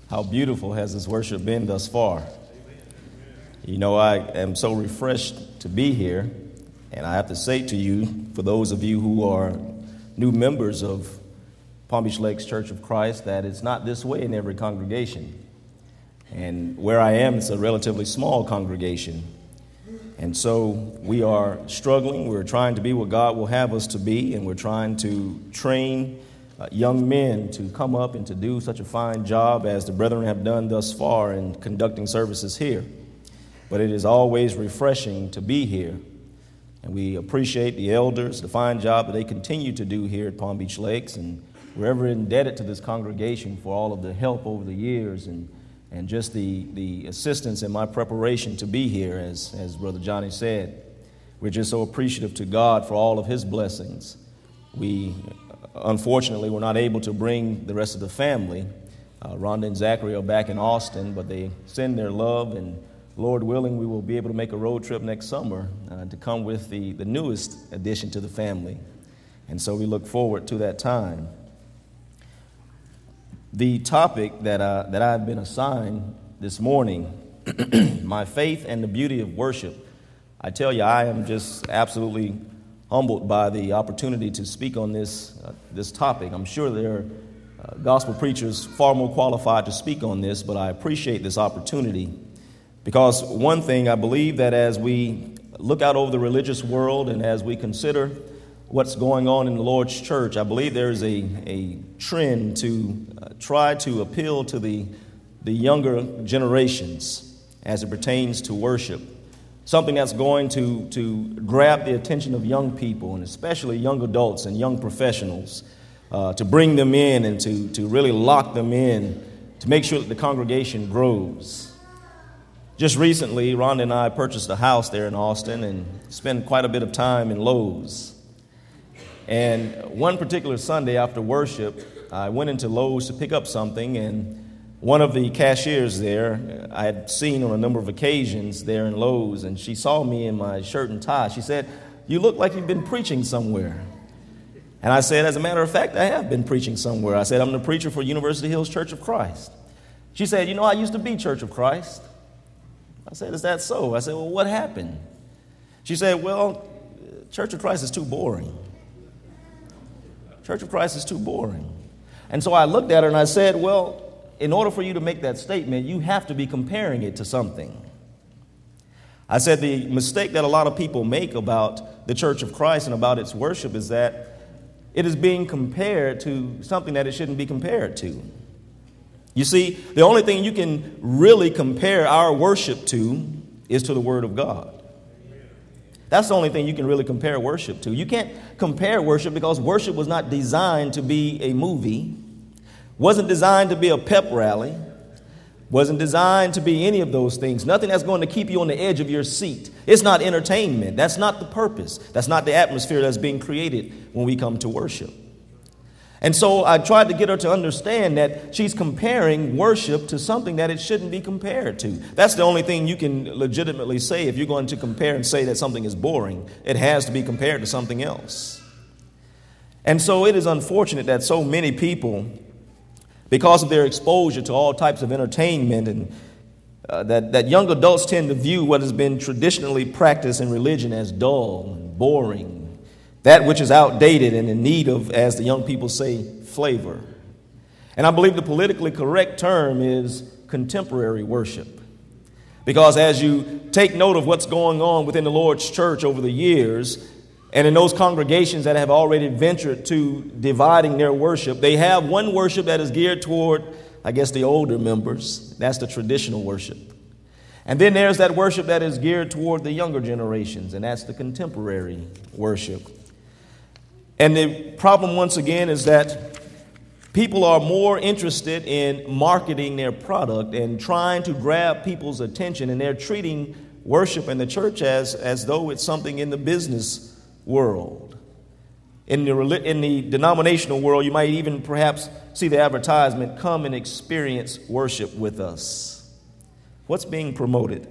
How beautiful has this worship been thus far? You know, I am so refreshed to be here, and I have to say to you, for those of you who are new members of Palm Beach Lakes Church of Christ, that it's not this way in every congregation. And where I am, it's a relatively small congregation. And so we are struggling. We're trying to be what God will have us to be, and we're trying to train young men to come up and to do such a fine job as the brethren have done thus far in conducting services here. But it is always refreshing to be here, and we appreciate the elders, the fine job that they continue to do here at Palm Beach Lakes, and we're ever indebted to this congregation for all of the help over the years and just the assistance in my preparation to be here, as Brother Johnny said. We're just so appreciative to God for all of his blessings. Unfortunately, we're not able to bring the rest of the family. Rhonda and Zachary are back in Austin, but they send their love, and Lord willing, we will be able to make a road trip next summer to come with the newest addition to the family. And so we look forward to that time. The topic that I've been assigned this morning, my faith and the beauty of worship. I tell you, I am just absolutely humbled by the opportunity to speak on this topic. I'm sure there are gospel preachers far more qualified to speak on this, but I appreciate this opportunity because one thing, I believe that as we look out over the religious world and as we consider what's going on in the Lord's church, I believe there is a trend to try to appeal to the younger generations as it pertains to worship. Something that's going to grab the attention of young people, and especially young adults and young professionals, to bring them in and to really lock them in, to make sure that the congregation grows. Just recently, Rhonda and I purchased a house there in Austin and spent quite a bit of time in Lowe's. And one particular Sunday after worship, I went into Lowe's to pick up something, and one of the cashiers there, I had seen on a number of occasions there in Lowe's, and she saw me in my shirt and tie. She said, "You look like you've been preaching somewhere." And I said, "As a matter of fact, I have been preaching somewhere." I said, "I'm the preacher for University Hills Church of Christ." She said, "You know, I used to be Church of Christ." I said, "Is that so?" I said, "Well, what happened?" She said, "Well, Church of Christ is too boring. Church of Christ is too boring." And so I looked at her and I said, "Well, in order for you to make that statement, you have to be comparing it to something." I said the mistake that a lot of people make about the Church of Christ and about its worship is that it is being compared to something that it shouldn't be compared to. You see, the only thing you can really compare our worship to is to the Word of God. That's the only thing you can really compare worship to. You can't compare worship because worship was not designed to be a movie, wasn't designed to be a pep rally, wasn't designed to be any of those things. Nothing that's going to keep you on the edge of your seat. It's not entertainment. That's not the purpose. That's not the atmosphere that's being created when we come to worship. And so I tried to get her to understand that she's comparing worship to something that it shouldn't be compared to. That's the only thing you can legitimately say if you're going to compare and say that something is boring. It has to be compared to something else. And so it is unfortunate that so many people, because of their exposure to all types of entertainment, and that young adults tend to view what has been traditionally practiced in religion as dull and boring, that which is outdated and in need of, as the young people say, flavor. And I believe the politically correct term is contemporary worship. Because as you take note of what's going on within the Lord's church over the years, and in those congregations that have already ventured to dividing their worship, they have one worship that is geared toward, I guess, the older members. That's the traditional worship. And then there's that worship that is geared toward the younger generations, and that's the contemporary worship. And the problem, once again, is that people are more interested in marketing their product and trying to grab people's attention, and they're treating worship in the church as though it's something in the business world. In the denominational world, you might even perhaps see the advertisement, "Come and experience worship with us." What's being promoted?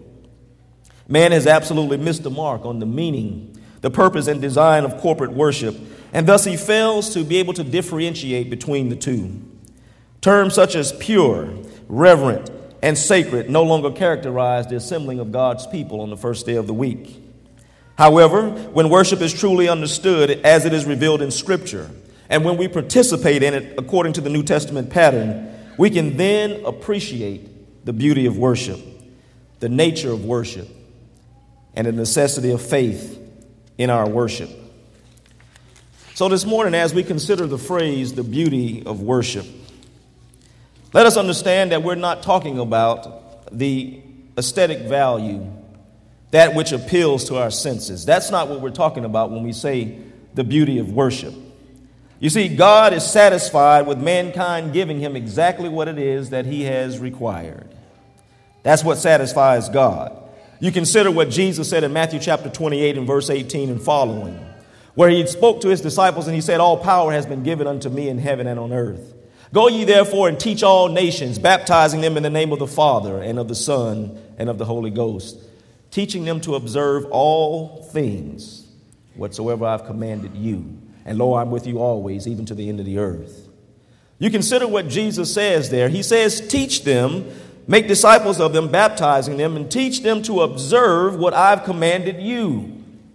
Man has absolutely missed the mark on the meaning, the purpose and design of corporate worship, and thus he fails to be able to differentiate between the two. Terms such as pure, reverent, and sacred no longer characterize the assembling of God's people on the first day of the week. However, when worship is truly understood as it is revealed in Scripture, and when we participate in it according to the New Testament pattern, we can then appreciate the beauty of worship, the nature of worship, and the necessity of faith in our worship. So this morning, as we consider the phrase, the beauty of worship, let us understand that we're not talking about the aesthetic value, that which appeals to our senses. That's not what we're talking about when we say the beauty of worship. You see, God is satisfied with mankind giving him exactly what it is that he has required. That's what satisfies God. You consider what Jesus said in Matthew chapter 28 and verse 18 and following, where he spoke to his disciples and he said, all power has been given unto me in heaven and on earth. Go ye therefore and teach all nations, baptizing them in the name of the Father and of the Son and of the Holy Ghost, teaching them to observe all things whatsoever I've commanded you. And lo, I'm with you always, even to the end of the earth. You consider what Jesus says there. He says, teach them, make disciples of them, baptizing them, and teach them to observe what I've commanded you.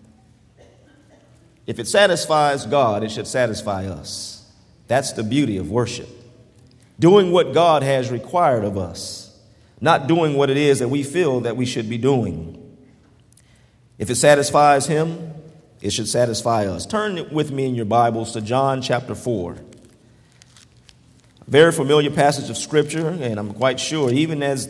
If it satisfies God, it should satisfy us. That's the beauty of worship. Doing what God has required of us, not doing what it is that we feel that we should be doing. If it satisfies him, it should satisfy us. Turn with me in your Bibles to John chapter 4. A very familiar passage of Scripture, and I'm quite sure, even as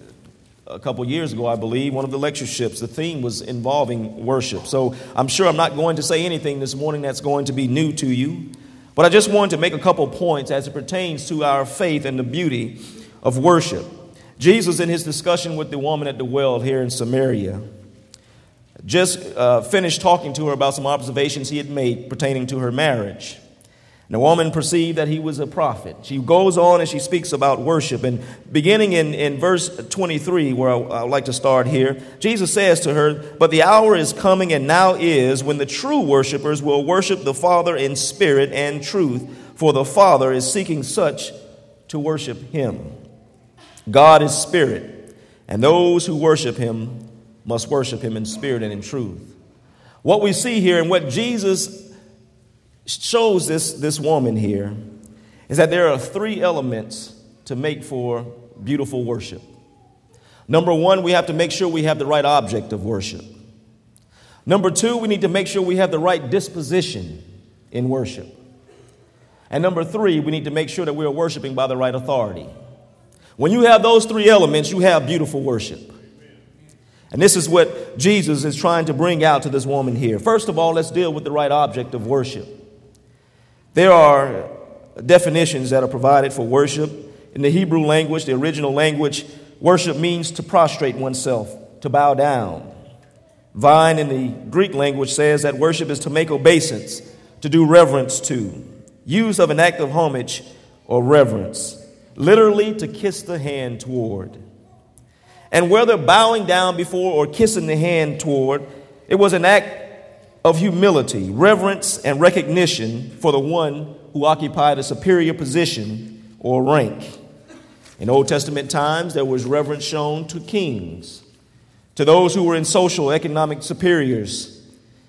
a couple years ago, I believe, one of the lectureships, the theme was involving worship. So I'm sure I'm not going to say anything this morning that's going to be new to you. But I just wanted to make a couple points as it pertains to our faith and the beauty of worship. Jesus, in his discussion with the woman at the well here in Samaria, just finished talking to her about some observations he had made pertaining to her marriage. And the woman perceived that he was a prophet. She goes on and she speaks about worship. And beginning in verse 23, where I would like to start here, Jesus says to her, but the hour is coming and now is when the true worshipers will worship the Father in spirit and truth, for the Father is seeking such to worship him. God is spirit, and those who worship him must worship him in spirit and in truth. What we see here and what Jesus shows this woman here is that there are three elements to make for beautiful worship. Number one, we have to make sure we have the right object of worship. Number two, we need to make sure we have the right disposition in worship. And number three, we need to make sure that we are worshiping by the right authority. When you have those three elements, you have beautiful worship. And this is what Jesus is trying to bring out to this woman here. First of all, let's deal with the right object of worship. There are definitions that are provided for worship. In the Hebrew language, the original language, worship means to prostrate oneself, to bow down. Vine in the Greek language says that worship is to make obeisance, to do reverence to, use of an act of homage or reverence, literally to kiss the hand toward. And whether bowing down before or kissing the hand toward, it was an act of humility, reverence, and recognition for the one who occupied a superior position or rank. In Old Testament times, there was reverence shown to kings, to those who were in social, economic superiors.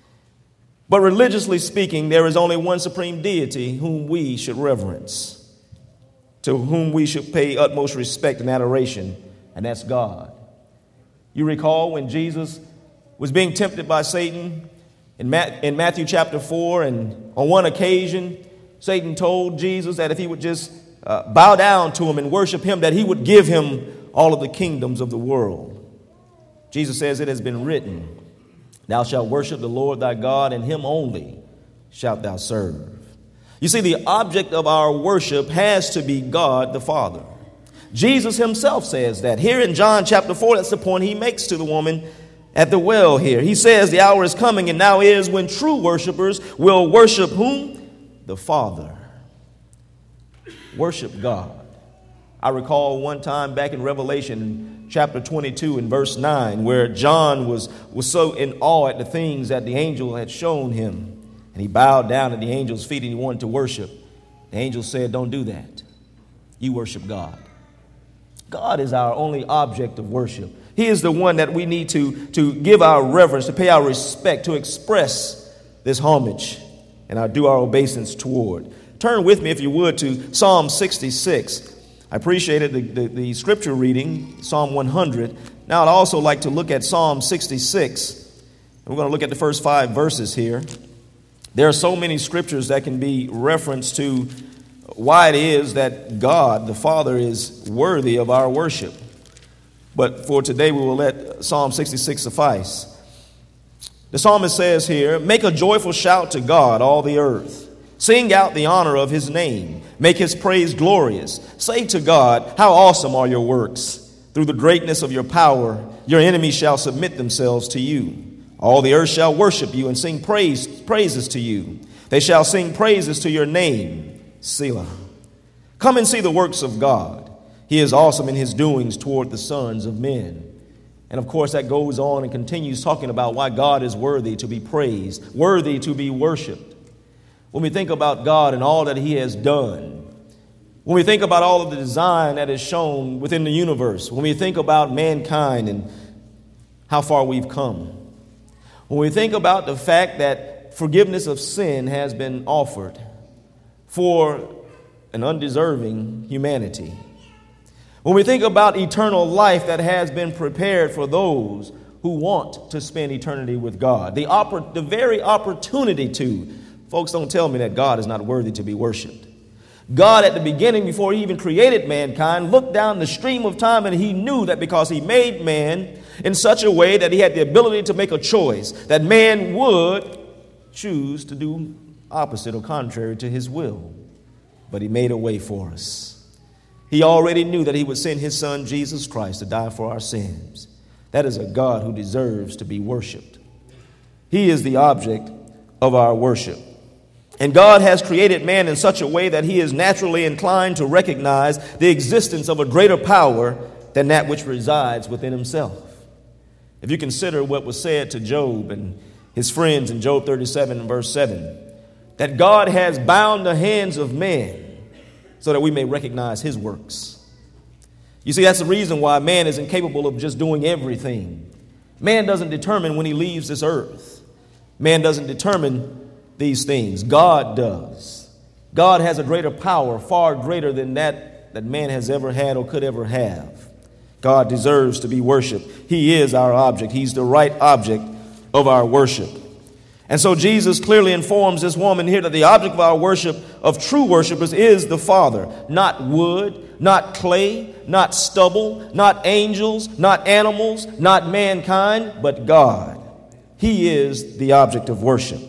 But religiously speaking, there is only one supreme deity whom we should reverence, to whom we should pay utmost respect and adoration, and that's God. You recall when Jesus was being tempted by Satan in Matthew chapter 4, and on one occasion, Satan told Jesus that if he would just bow down to him and worship him, that he would give him all of the kingdoms of the world. Jesus says, it has been written, thou shalt worship the Lord thy God, and him only shalt thou serve. You see, the object of our worship has to be God the Father. Jesus himself says that. Here in John chapter 4, that's the point he makes to the woman at the well here. He says the hour is coming and now is when true worshipers will worship whom? The Father. Worship God. I recall one time back in Revelation chapter 22 and verse 9 where John was so in awe at the things that the angel had shown him. And he bowed down at the angel's feet and he wanted to worship. The angel said, don't do that. You worship God. God is our only object of worship. He is the one that we need to give our reverence, to pay our respect, to express this homage and do our obeisance toward. Turn with me, if you would, to Psalm 66. I appreciated the scripture reading, Psalm 100. Now I'd also like to look at Psalm 66. We're going to look at the first 5 verses here. There are so many scriptures that can be referenced to why it is that God, the Father, is worthy of our worship. But for today, we will let Psalm 66 suffice. The psalmist says here, "Make a joyful shout to God, all the earth. Sing out the honor of his name. Make his praise glorious. Say to God, how awesome are your works. Through the greatness of your power, your enemies shall submit themselves to you. All the earth shall worship you and sing praises to you. They shall sing praises to your name, Selah. Come and see the works of God. He is awesome in his doings toward the sons of men." And of course, that goes on and continues talking about why God is worthy to be praised, worthy to be worshiped. When we think about God and all that he has done, when we think about all of the design that is shown within the universe, when we think about mankind and how far we've come, when we think about the fact that forgiveness of sin has been offered for an undeserving humanity, when we think about eternal life that has been prepared for those who want to spend eternity with God, the very opportunity to, folks, don't tell me that God is not worthy to be worshiped. God, at the beginning, before he even created mankind, looked down the stream of time and he knew that because he made man in such a way that he had the ability to make a choice, that man would choose to do opposite or contrary to his will. But he made a way for us. He already knew that he would send his son, Jesus Christ, to die for our sins. That is a God who deserves to be worshiped. He is the object of our worship. And God has created man in such a way that he is naturally inclined to recognize the existence of a greater power than that which resides within himself. If you consider what was said to Job and his friends in Job 37 and verse 7, that God has bound the hands of men so that we may recognize his works. You see, that's the reason why man is incapable of just doing everything. Man doesn't determine when he leaves this earth. Man doesn't determine these things. God does. God has a greater power, far greater than that man has ever had or could ever have. God deserves to be worshiped. He is our object. He's the right object of our worship. And so Jesus clearly informs this woman here that the object of our worship, of true worshipers, is the Father. Not wood, not clay, not stubble, not angels, not animals, not mankind, but God. He is the object of worship.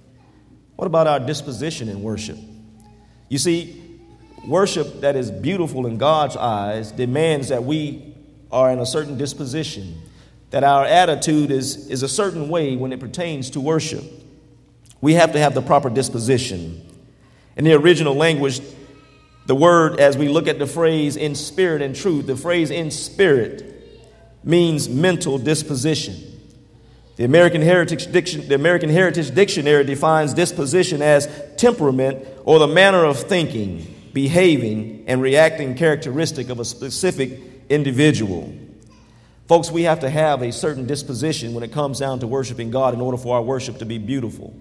What about our disposition in worship? You see, worship that is beautiful in God's eyes demands that we are in a certain disposition, that our attitude is a certain way when it pertains to worship. We have to have the proper disposition. In the original language, the word, as we look at the phrase in spirit and truth, the phrase in spirit means mental disposition. The American Heritage Dictionary defines disposition as temperament or the manner of thinking, behaving, and reacting characteristic of a specific individual. Folks, we have to have a certain disposition when it comes down to worshiping God in order for our worship to be beautiful.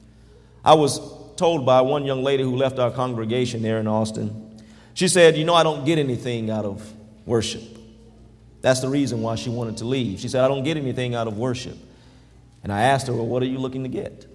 I was told by one young lady who left our congregation there in Austin, she said, I don't get anything out of worship. That's the reason why she wanted to leave. She said, I don't get anything out of worship. And I asked her, well, what are you looking to get?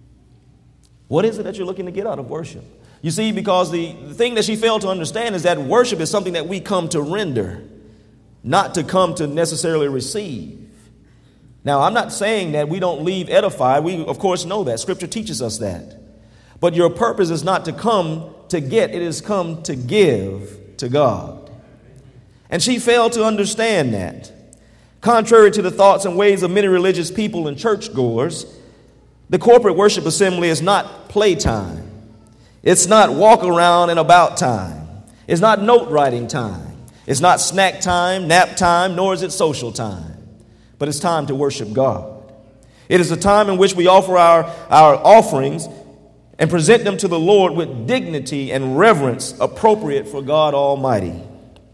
What is it that you're looking to get out of worship? You see, because the thing that she failed to understand is that worship is something that we come to render, not to come to necessarily receive. Now, I'm not saying that we don't leave edified. We, of course, know that. Scripture teaches us that. But your purpose is not to come to get. It is come to give to God. And she failed to understand that. Contrary to the thoughts and ways of many religious people and churchgoers, the corporate worship assembly is not playtime. It's not walk around and about time. It's not note writing time. It's not snack time, nap time, nor is it social time. But it's time to worship God. It is a time in which we offer our offerings and present them to the Lord with dignity and reverence appropriate for God Almighty.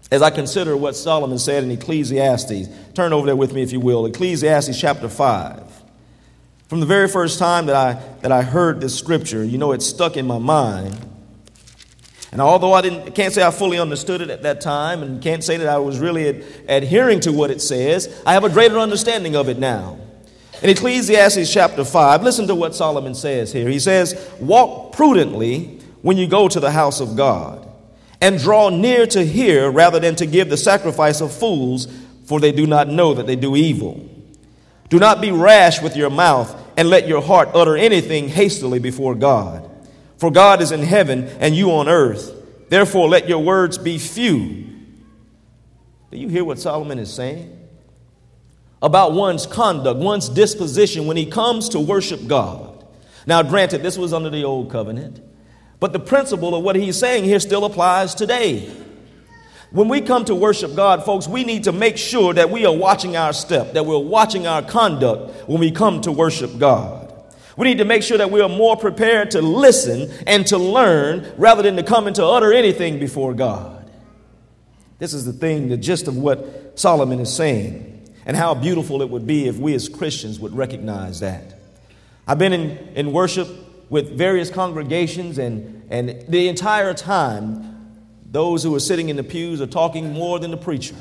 as I consider what Solomon said in Ecclesiastes. Turn over there with me, if you will. Ecclesiastes chapter 5. From the very first time that I heard this scripture, it stuck in my mind. And although I can't say I fully understood it at that time, and can't say that I was really adhering to what it says, I have a greater understanding of it now. In Ecclesiastes chapter 5, listen to what Solomon says here. He says, "Walk prudently when you go to the house of God, and draw near to hear rather than to give the sacrifice of fools, for they do not know that they do evil. Do not be rash with your mouth, and let your heart utter anything hastily before God. For God is in heaven, and you on earth. Therefore let your words be few." Do you hear what Solomon is saying? About one's conduct, one's disposition when he comes to worship God. Now, granted, this was under the old covenant, but the principle of what he's saying here still applies today. When we come to worship God, folks, we need to make sure that we are watching our step, that we're watching our conduct when we come to worship God. We need to make sure that we are more prepared to listen and to learn rather than to come and to utter anything before God. This is the gist of what Solomon is saying, and how beautiful it would be if we as Christians would recognize that. I've been in worship with various congregations, and the entire time, those who are sitting in the pews are talking more than the preacher.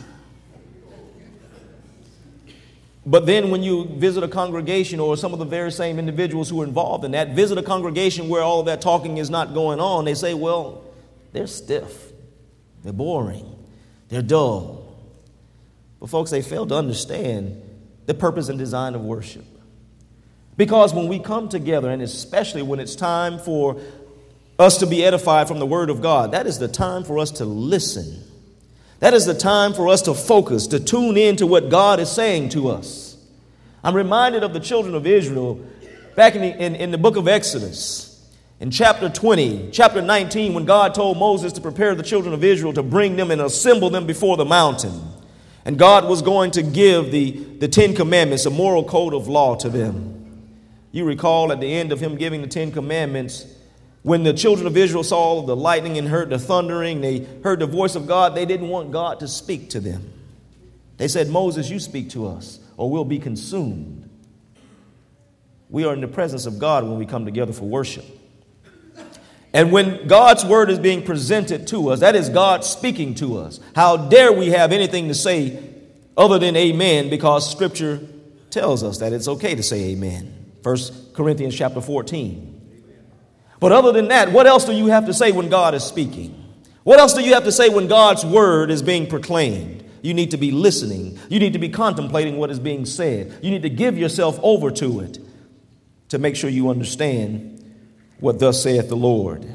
But then when you visit a congregation, or some of the very same individuals who are involved in that, visit a congregation where all of that talking is not going on, they say, well, they're stiff, they're boring, they're dull. But folks, they fail to understand the purpose and design of worship. Because when we come together, and especially when it's time for us to be edified from the Word of God, that is the time for us to listen. That is the time for us to focus, to tune in to what God is saying to us. I'm reminded of the children of Israel back in the book of Exodus, in chapter 20, chapter 19, when God told Moses to prepare the children of Israel to bring them and assemble them before the mountain. And God was going to give the Ten Commandments, a moral code of law to them. You recall at the end of him giving the Ten Commandments, when the children of Israel saw the lightning and heard the thundering, they heard the voice of God, they didn't want God to speak to them. They said, "Moses, you speak to us, or we'll be consumed." We are in the presence of God when we come together for worship. And when God's word is being presented to us, that is God speaking to us. How dare we have anything to say other than amen, because Scripture tells us that it's okay to say amen. 1 Corinthians chapter 14. But other than that, what else do you have to say when God is speaking? What else do you have to say when God's word is being proclaimed? You need to be listening. You need to be contemplating what is being said. You need to give yourself over to it to make sure you understand what thus saith the Lord.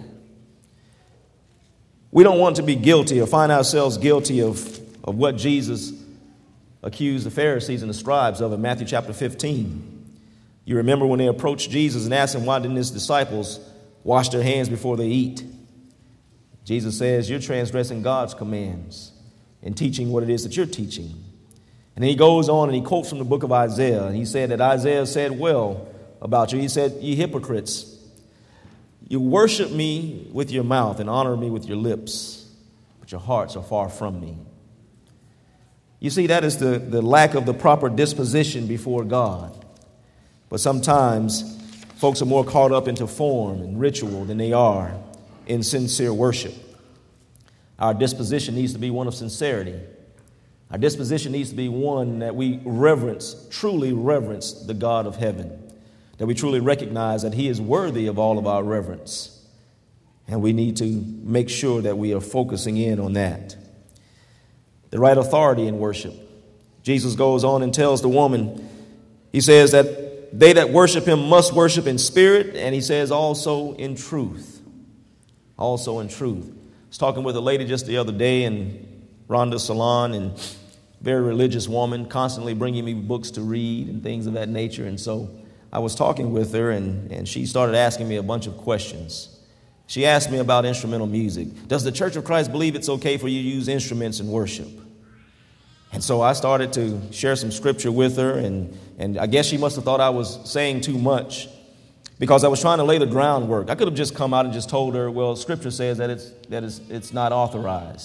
We don't want to be guilty or find ourselves guilty of what Jesus accused the Pharisees and the scribes of in Matthew chapter 15. You remember when they approached Jesus and asked him, why didn't his disciples wash their hands before they eat? Jesus says, you're transgressing God's commands in teaching what it is that you're teaching. And then he goes on and he quotes from the book of Isaiah. And he said that Isaiah said well about you. He said, ye hypocrites, you worship me with your mouth and honor me with your lips, but your hearts are far from me. You see, that is the lack of the proper disposition before God. But sometimes folks are more caught up into form and ritual than they are in sincere worship. Our disposition needs to be one of sincerity. Our disposition needs to be one that we reverence, truly reverence the God of heaven. That we truly recognize that he is worthy of all of our reverence. And we need to make sure that we are focusing in on that. The right authority in worship. Jesus goes on and tells the woman, he says that they that worship him must worship in spirit, and he says also in truth. Also in truth. I was talking with a lady just the other day in Rhonda's salon, and very religious woman, constantly bringing me books to read and things of that nature. And so I was talking with her, and she started asking me a bunch of questions. She asked me about instrumental music. Does the Church of Christ believe it's okay for you to use instruments in worship? And so I started to share some scripture with her, and I guess she must have thought I was saying too much because I was trying to lay the groundwork. I could have just come out and just told her, well, scripture says that it's not authorized.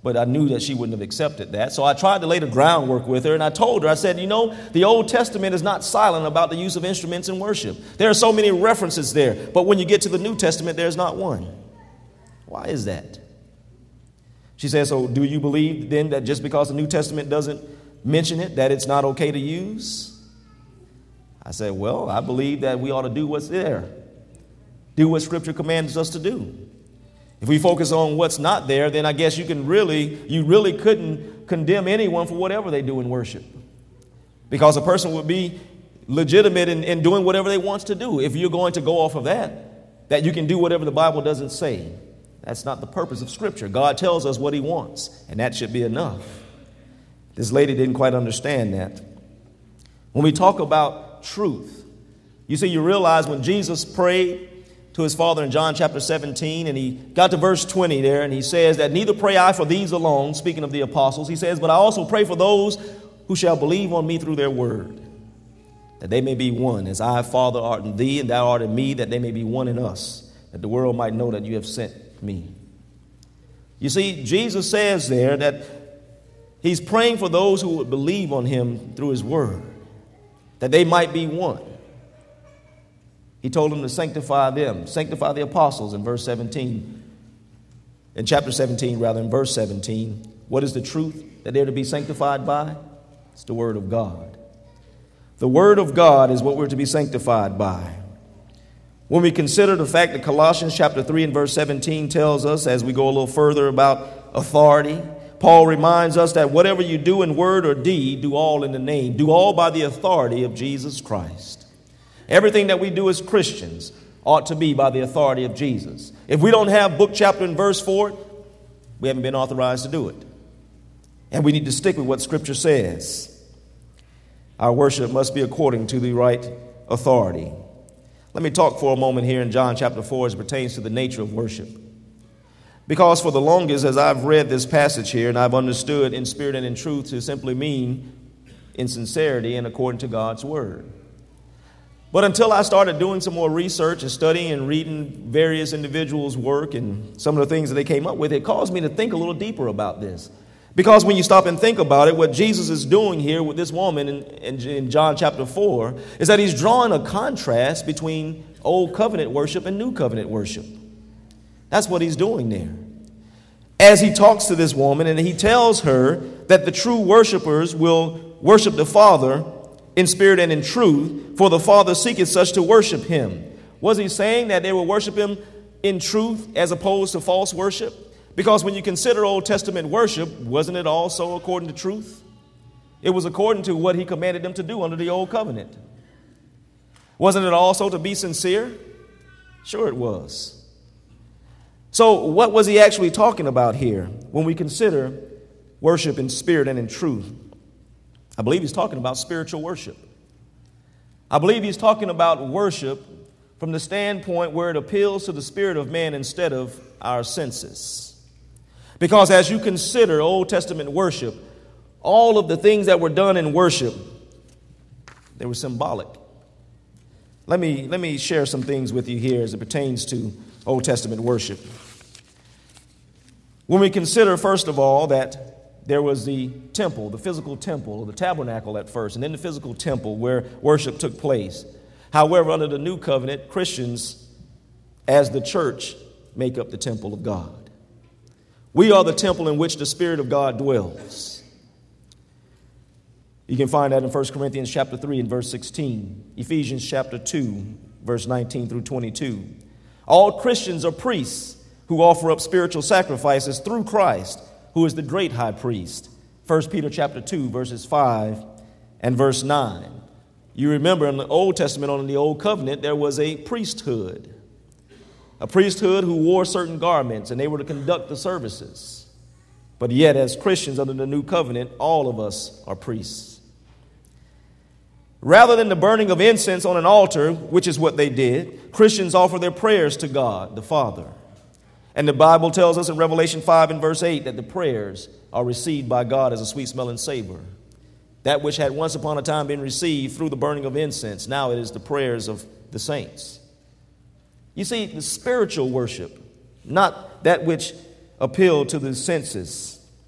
but I knew that she wouldn't have accepted that. So I tried to lay the groundwork with her, and I told her, I said, you know, the Old Testament is not silent about the use of instruments in worship. There are so many references there, but when you get to the New Testament, there's not one. Why is that? She said, so do you believe then that just because the New Testament doesn't mention it, that it's not okay to use? I said, well, I believe that we ought to do what's there. Do what Scripture commands us to do. If we focus on what's not there, then I guess you really couldn't condemn anyone for whatever they do in worship. Because a person would be legitimate in doing whatever they want to do. If you're going to go off of that you can do whatever the Bible doesn't say. That's not the purpose of Scripture. God tells us what He wants, and that should be enough. This lady didn't quite understand that. When we talk about truth, you see, you realize when Jesus prayed to His Father in John chapter 17, and He got to verse 20 there, and He says that neither pray I for these alone, speaking of the apostles. He says, but I also pray for those who shall believe on me through their word, that they may be one, as I, Father, art in thee, and thou art in me, that they may be one in us, that the world might know that you have sent me. You see, Jesus says there that He's praying for those who would believe on Him through His word, that they might be one. He told them to sanctify the apostles in verse 17. In chapter 17, rather, in verse 17. What is the truth that they're to be sanctified by? It's the word of God. The word of God is what we're to be sanctified by. When we consider the fact that Colossians chapter 3 and verse 17 tells us, as we go a little further about authority, Paul reminds us that whatever you do in word or deed, do all in the name, do all by the authority of Jesus Christ. Everything that we do as Christians ought to be by the authority of Jesus. If we don't have book, chapter, and verse for it, we haven't been authorized to do it. And we need to stick with what Scripture says. Our worship must be according to the right authority. Let me talk for a moment here in John chapter 4 as it pertains to the nature of worship. Because for the longest, as I've read this passage here, and I've understood in spirit and in truth to simply mean in sincerity and according to God's word. But until I started doing some more research and studying and reading various individuals' work and some of the things that they came up with, it caused me to think a little deeper about this. Because when you stop and think about it, what Jesus is doing here with this woman in John chapter 4 is that He's drawing a contrast between Old Covenant worship and New Covenant worship. That's what He's doing there. As He talks to this woman and He tells her that the true worshipers will worship the Father in spirit and in truth, for the Father seeketh such to worship Him. Was He saying that they will worship Him in truth as opposed to false worship? Because when you consider Old Testament worship, wasn't it also according to truth? It was according to what He commanded them to do under the Old Covenant. Wasn't it also to be sincere? Sure it was. So what was He actually talking about here when we consider worship in spirit and in truth? I believe He's talking about spiritual worship. I believe He's talking about worship from the standpoint where it appeals to the spirit of man instead of our senses. Because as you consider Old Testament worship, all of the things that were done in worship, they were symbolic. Let me share some things with you here as it pertains to Old Testament worship. When we consider, first of all, that there was the temple, the physical temple, or the tabernacle at first, and then the physical temple where worship took place. However, under the new covenant, Christians, as the church, make up the temple of God. We are the temple in which the Spirit of God dwells. You can find that in 1 Corinthians chapter 3 and verse 16, Ephesians chapter 2, verse 19 through 22. All Christians are priests who offer up spiritual sacrifices through Christ, who is the great high priest. 1 Peter chapter 2, verses 5 and verse 9. You remember in the Old Testament, under the Old Covenant, there was a priesthood. A priesthood who wore certain garments, and they were to conduct the services. But yet, as Christians under the new covenant, all of us are priests. Rather than the burning of incense on an altar, which is what they did, Christians offer their prayers to God, the Father. And the Bible tells us in Revelation 5 and verse 8 that the prayers are received by God as a sweet-smelling savor. That which had once upon a time been received through the burning of incense, now it is the prayers of the saints. You see, the spiritual worship, not that which appealed to the senses,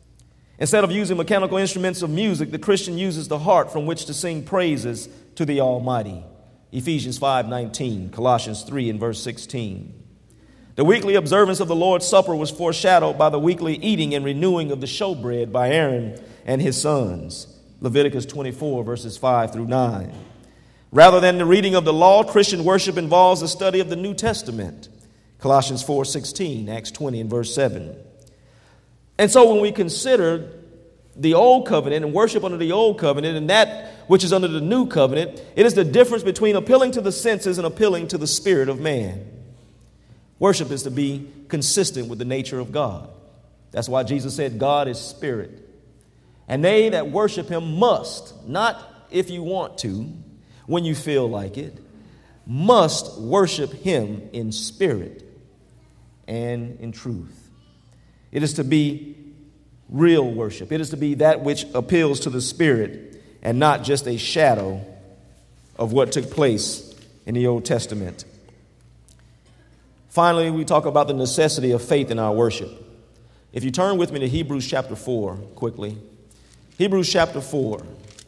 Instead of using mechanical instruments of music, the Christian uses the heart from which to sing praises to the Almighty. Ephesians 5:19, Colossians 3 and verse 16. The weekly observance of the Lord's Supper was foreshadowed by the weekly eating and renewing of the showbread by Aaron and his sons. Leviticus 24 verses 5 through 9. Rather than the reading of the law, Christian worship involves the study of the New Testament. Colossians 4:16, Acts 20 and verse 7. And so when we consider the old covenant and worship under the old covenant and that which is under the new covenant, it is the difference between appealing to the senses and appealing to the spirit of man. Worship is to be consistent with the nature of God. That's why Jesus said God is spirit. And they that worship him must, not if you want to, when you feel like it, must worship him in spirit and in truth. It is to be real worship. It is to be that which appeals to the spirit and not just a shadow of what took place in the Old Testament. Finally, we talk about the necessity of faith in our worship. If you turn with me to Hebrews chapter 4 quickly. Hebrews chapter 4.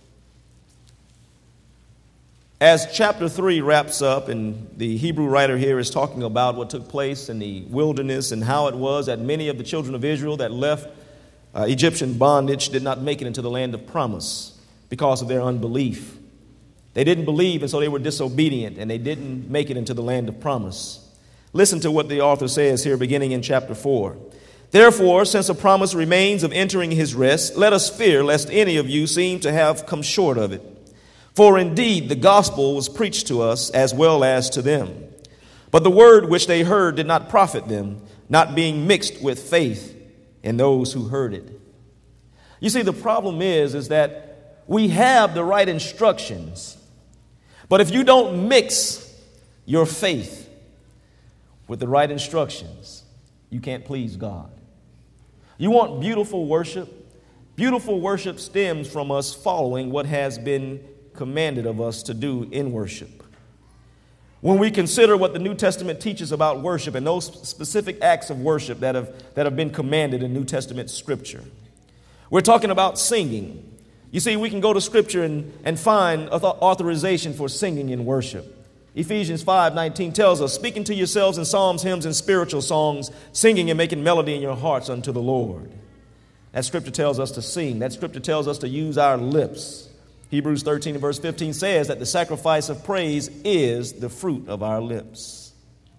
As chapter 3 wraps up, and the Hebrew writer here is talking about what took place in the wilderness and how it was that many of the children of Israel that left Egyptian bondage did not make it into the land of promise because of their unbelief. They didn't believe, and so they were disobedient, and they didn't make it into the land of promise. Listen to what the author says here beginning in chapter 4. Therefore, since a promise remains of entering his rest, let us fear lest any of you seem to have come short of it. For indeed the gospel was preached to us as well as to them. But the word which they heard did not profit them, not being mixed with faith in those who heard it. You see, the problem is that we have the right instructions, but if you don't mix your faith with the right instructions, you can't please God. You want beautiful worship? Beautiful worship stems from us following what has been commanded of us to do in worship. When we consider what the New Testament teaches about worship and those specific acts of worship that have been commanded in New Testament scripture, we're talking about singing. You see, we can go to scripture and find authorization for singing in worship. Ephesians 5:19 tells us, speaking to yourselves in psalms, hymns, and spiritual songs, singing and making melody in your hearts unto the Lord. That scripture tells us to sing. That scripture tells us to use our lips. Hebrews 13 and verse 15 says that the sacrifice of praise is the fruit of our lips.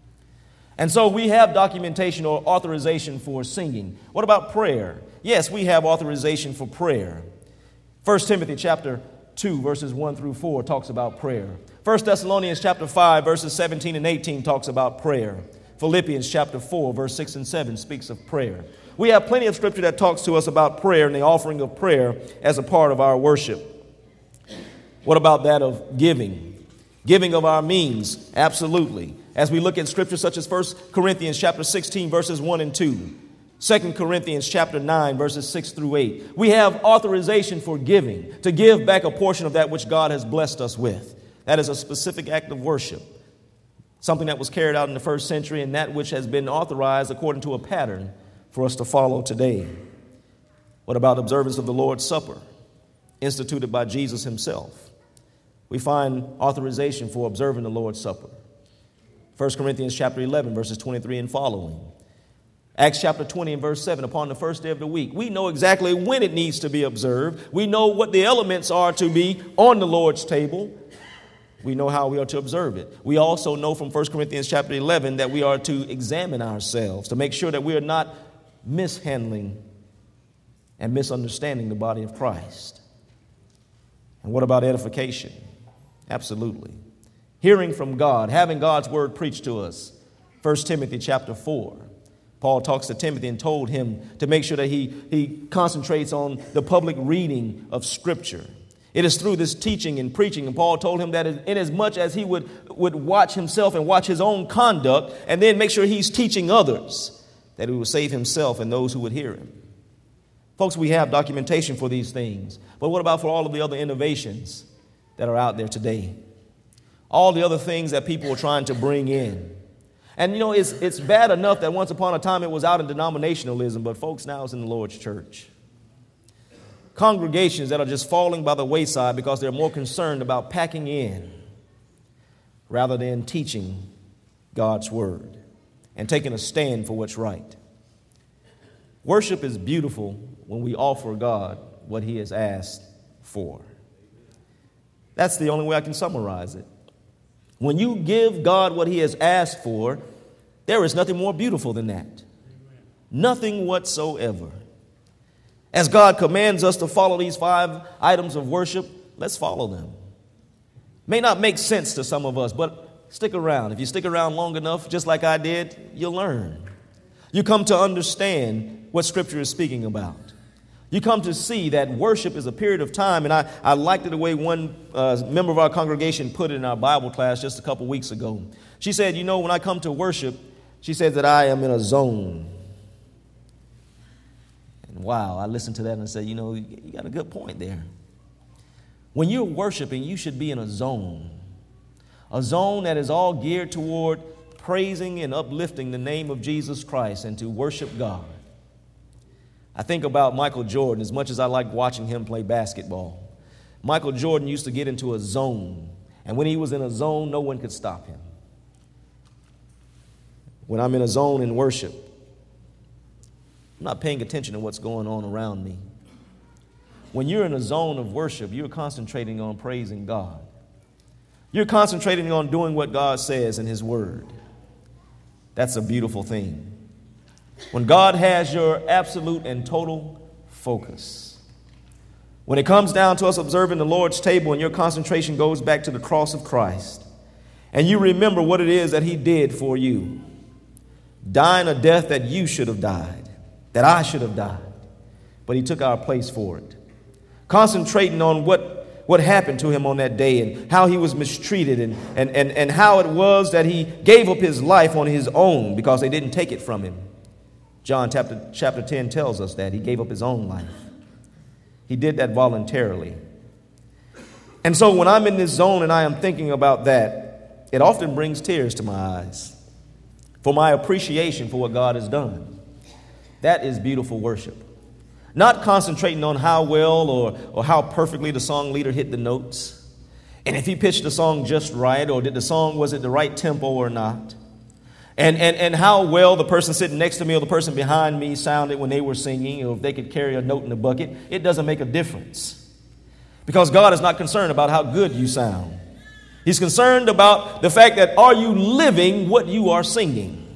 And so we have documentation or authorization for singing. What about prayer? Yes, we have authorization for prayer. 1 Timothy chapter 2 verses 1 through 4 talks about prayer. 1 Thessalonians chapter 5 verses 17 and 18 talks about prayer. Philippians chapter 4 verse 6 and 7 speaks of prayer. We have plenty of scripture that talks to us about prayer and the offering of prayer as a part of our worship. What about that of giving? Giving of our means, absolutely. As we look at scripture such as 1 Corinthians chapter 16 verses 1 and 2, 2 Corinthians chapter 9 verses 6 through 8, we have authorization for giving, to give back a portion of that which God has blessed us with. That is a specific act of worship, something that was carried out in the first century and that which has been authorized according to a pattern for us to follow today. What about observance of the Lord's Supper, instituted by Jesus himself? We find authorization for observing the Lord's Supper. 1 Corinthians chapter 11, verses 23 and following. Acts chapter 20 and verse 7, upon the first day of the week. We know exactly when it needs to be observed. We know what the elements are to be on the Lord's table. We know how we are to observe it. We also know from 1 Corinthians chapter 11 that we are to examine ourselves to make sure that we are not mishandling and misunderstanding the body of Christ. And what about edification? Absolutely. Hearing from God, having God's word preached to us. 1 Timothy chapter 4. Paul talks to Timothy and told him to make sure that he concentrates on the public reading of Scripture. It is through this teaching and preaching, and Paul told him that inasmuch as he would watch himself and watch his own conduct and then make sure he's teaching others, that he would save himself and those who would hear him. Folks, we have documentation for these things, but what about for all of the other innovations that are out there today? All the other things that people are trying to bring in. And, you know, it's bad enough that once upon a time it was out in denominationalism, but folks, now it's in the Lord's church. congregations that are just falling by the wayside because they're more concerned about packing in rather than teaching God's word and taking a stand for what's right. Worship is beautiful when we offer God what he has asked for. That's the only way I can summarize it. When you give God what he has asked for, there is nothing more beautiful than that. Nothing whatsoever. As God commands us to follow these 5 items of worship, let's follow them. May not make sense to some of us, but stick around. If you stick around long enough, just like I did, you'll learn. You come to understand what Scripture is speaking about. You come to see that worship is a period of time, and I liked it the way one member of our congregation put it in our Bible class just a couple weeks ago. She said, you know, when I come to worship, she said that I am in a zone. And wow, I listened to that and I said, you know, you got a good point there. When you're worshiping, you should be in a zone that is all geared toward praising and uplifting the name of Jesus Christ and to worship God. I think about Michael Jordan. As much as I like watching him play basketball, Michael Jordan used to get into a zone, and when he was in a zone, no one could stop him. When I'm in a zone in worship, I'm not paying attention to what's going on around me. When you're in a zone of worship, you're concentrating on praising God. You're concentrating on doing what God says in his word. That's a beautiful thing. When God has your absolute and total focus. When it comes down to us observing the Lord's table and your concentration goes back to the cross of Christ, and you remember what it is that he did for you, dying a death that you should have died, that I should have died, but he took our place for it. Concentrating on what happened to him on that day and how he was mistreated and how it was that he gave up his life on his own because they didn't take it from him. John chapter 10 tells us that he gave up his own life. He did that voluntarily. And so when I'm in this zone and I am thinking about that, it often brings tears to my eyes for my appreciation for what God has done. That is beautiful worship. Not concentrating on how well or how perfectly the song leader hit the notes. And if he pitched the song just right, or was it the right tempo or not? And how well the person sitting next to me or the person behind me sounded when they were singing, or if they could carry a note in the bucket. It doesn't make a difference. Because God is not concerned about how good you sound. He's concerned about the fact that are you living what you are singing?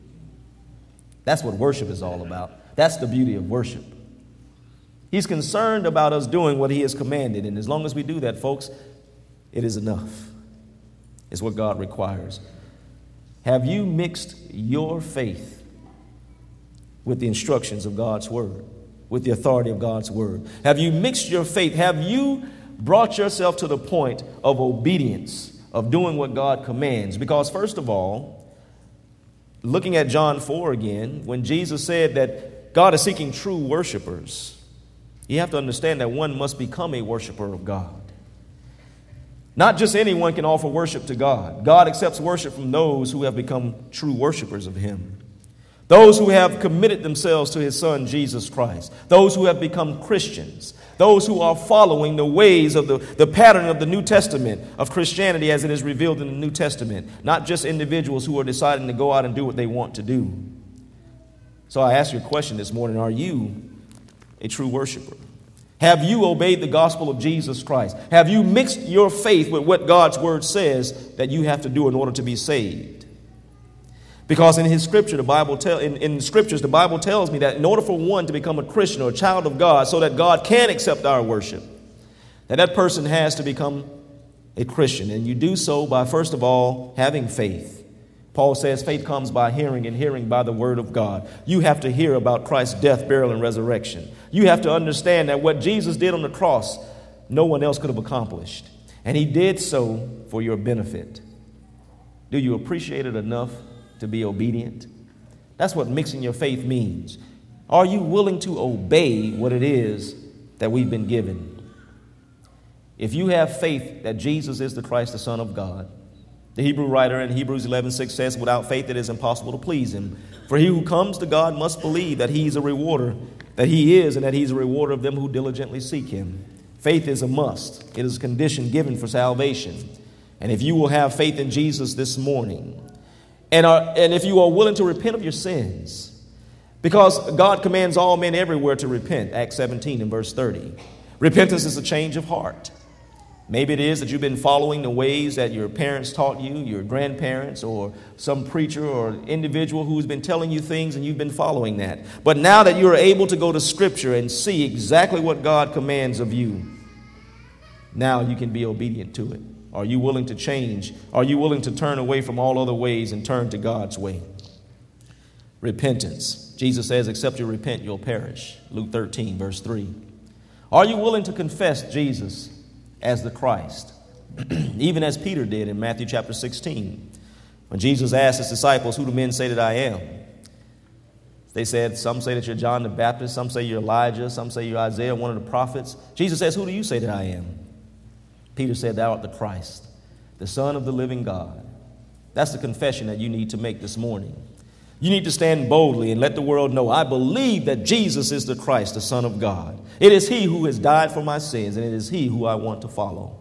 That's what worship is all about. That's the beauty of worship. He's concerned about us doing what he has commanded. And as long as we do that, folks, it is enough. It's what God requires. Have you mixed your faith with the instructions of God's word, with the authority of God's word? Have you mixed your faith? Have you brought yourself to the point of obedience, of doing what God commands? Because first of all, looking at John 4 again, when Jesus said that God is seeking true worshipers, you have to understand that one must become a worshiper of God. Not just anyone can offer worship to God. God accepts worship from those who have become true worshipers of him. Those who have committed themselves to his son, Jesus Christ. Those who have become Christians. Those who are following the ways of the pattern of the New Testament, of Christianity as it is revealed in the New Testament. Not just individuals who are deciding to go out and do what they want to do. So I ask you a question this morning. Are you a true worshiper? Have you obeyed the gospel of Jesus Christ? Have you mixed your faith with what God's word says that you have to do in order to be saved? Because in his scripture, in scriptures, the Bible tells me that in order for one to become a Christian or a child of God, so that God can accept our worship, that person has to become a Christian. And you do so by, first of all, having faith. Paul says faith comes by hearing, and hearing by the word of God. You have to hear about Christ's death, burial, and resurrection. You have to understand that what Jesus did on the cross, no one else could have accomplished. And he did so for your benefit. Do you appreciate it enough to be obedient? That's what mixing your faith means. Are you willing to obey what it is that we've been given? If you have faith that Jesus is the Christ, the Son of God, the Hebrew writer in Hebrews 11:6 says, without faith it is impossible to please him. For he who comes to God must believe that he is a rewarder that he is and that he's a rewarder of them who diligently seek him. Faith is a must. It is a condition given for salvation. And if you will have faith in Jesus this morning, and if you are willing to repent of your sins, because God commands all men everywhere to repent, Acts 17 and verse 30. Repentance is a change of heart. Maybe it is that you've been following the ways that your parents taught you, your grandparents, or some preacher or individual who's been telling you things and you've been following that. But now that you're able to go to Scripture and see exactly what God commands of you, now you can be obedient to it. Are you willing to change? Are you willing to turn away from all other ways and turn to God's way? Repentance. Jesus says, except you repent, you'll perish. Luke 13, verse 3. Are you willing to confess Jesus as the Christ, even as Peter did in Matthew chapter 16, when Jesus asked his disciples, who do men say that I am? They said, some say that you're John the Baptist, some say you're Elijah, some say you're Isaiah, one of the prophets. Jesus says, who do you say that I am? Peter said, thou art the Christ, the Son of the living God. That's the confession that you need to make this morning. You need to stand boldly and let the world know, I believe that Jesus is the Christ, the Son of God. It is he who has died for my sins, and it is he who I want to follow.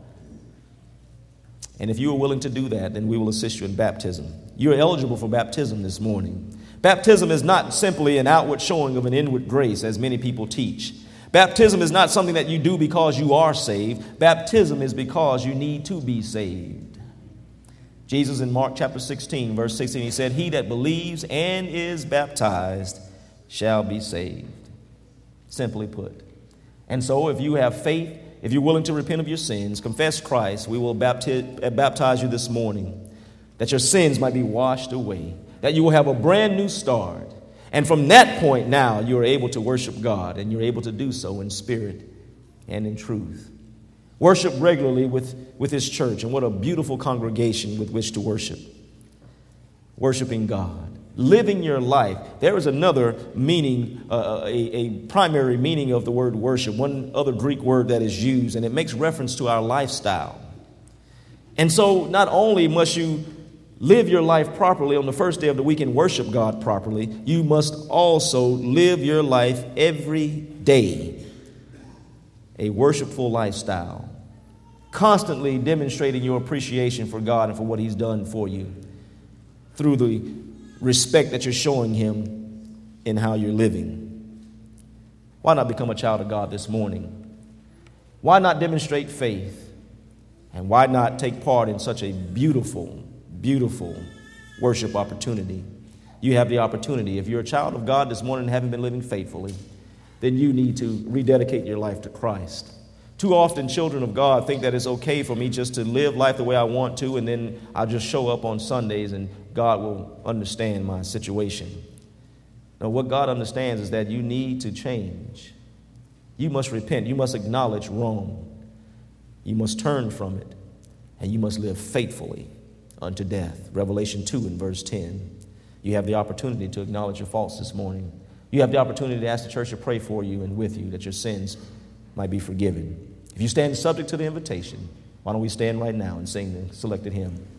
And if you are willing to do that, then we will assist you in baptism. You are eligible for baptism this morning. Baptism is not simply an outward showing of an inward grace, as many people teach. Baptism is not something that you do because you are saved. Baptism is because you need to be saved. Jesus in Mark chapter 16, verse 16, he said, he that believes and is baptized shall be saved. Simply put. And so if you have faith, if you're willing to repent of your sins, confess Christ, we will baptize you this morning, that your sins might be washed away, that you will have a brand new start. And from that point now, you're able to worship God, and you're able to do so in spirit and in truth. Worship regularly with his church, and what a beautiful congregation with which to worship. Worshiping God. Living your life. There is another meaning, a primary meaning of the word worship, one other Greek word that is used, and it makes reference to our lifestyle. And so not only must you live your life properly on the first day of the week and worship God properly, you must also live your life every day. A worshipful lifestyle, constantly demonstrating your appreciation for God and for what he's done for you through the respect that you're showing him in how you're living. Why not become a child of God this morning? Why not demonstrate faith? And why not take part in such a beautiful, beautiful worship opportunity? You have the opportunity. If you're a child of God this morning and haven't been living faithfully, then you need to rededicate your life to Christ. Too often, children of God think that it's okay for me just to live life the way I want to, and then I'll just show up on Sundays and God will understand my situation. Now, what God understands is that you need to change. You must repent. You must acknowledge wrong. You must turn from it, and you must live faithfully unto death. Revelation 2 and verse 10. You have the opportunity to acknowledge your faults this morning. You have the opportunity to ask the church to pray for you and with you that your sins might be forgiven. If you stand subject to the invitation, why don't we stand right now and sing the selected hymn?